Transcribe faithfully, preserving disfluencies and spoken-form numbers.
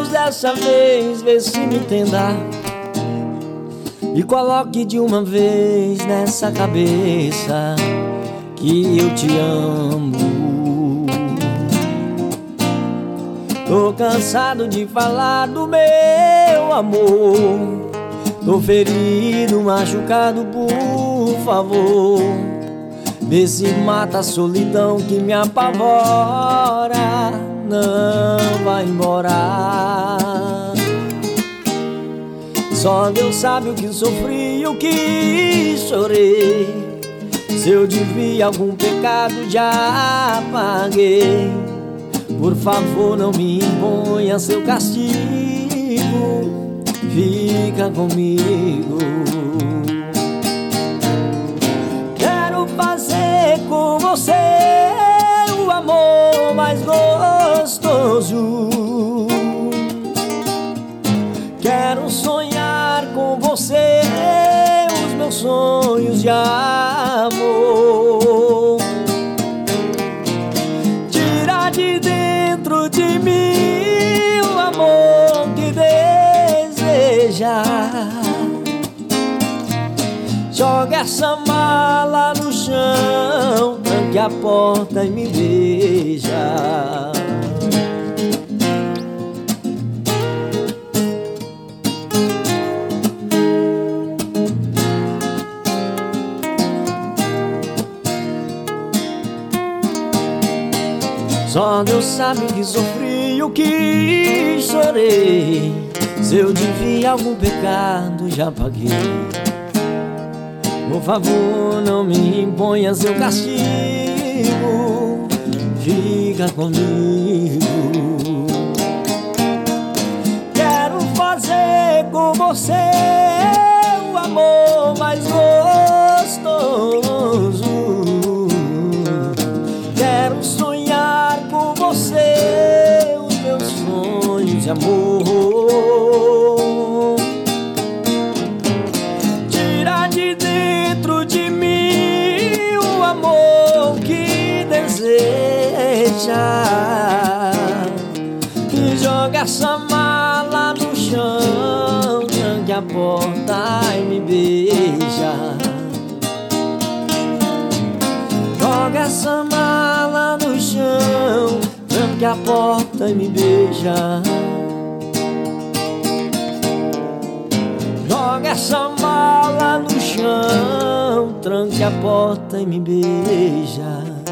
Deus, dessa vez, vê se me entenda e coloque de uma vez nessa cabeça que eu te amo. Tô cansado de falar do meu amor, tô ferido, machucado, por favor, vê se mata a solidão que me apavora. Não vai embora. Só Deus sabe o que sofri e o que chorei. Se eu devia algum pecado já paguei. Por favor, não me imponha seu castigo, fica comigo. Quero fazer com você o amor mais gostoso. Quero sonhar com você os meus sonhos de amor. Tira de dentro de mim o amor que deseja. Joga essa mala no chão, tranque a porta e me beija. Só Deus sabe o que sofri e o que chorei. Se eu devia algum pecado já paguei. Por favor, não me imponha seu castigo, fica comigo. Quero fazer com você o amor mais gostoso. Quero sonhar com você os meus sonhos de amor. Tira de dentro de mim o amor que deseja e joga essa mala no chão, tranque a porta e me beija. Joga essa mala no chão, tranque a porta e me beija. Joga essa mala no chão, tranque a porta e me beija.